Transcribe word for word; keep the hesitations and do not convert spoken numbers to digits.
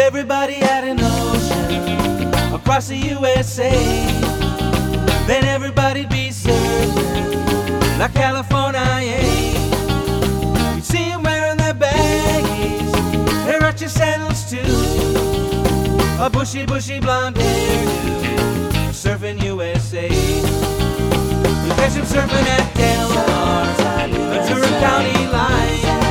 everybody had an ocean across the U S A, then everybody'd be surfing like California. You'd see them wearing their baggies, their archy sandals too, a bushy, bushy blonde hairdo, surfing U S A. You catch them surfing at Del Mar, Ventura County line.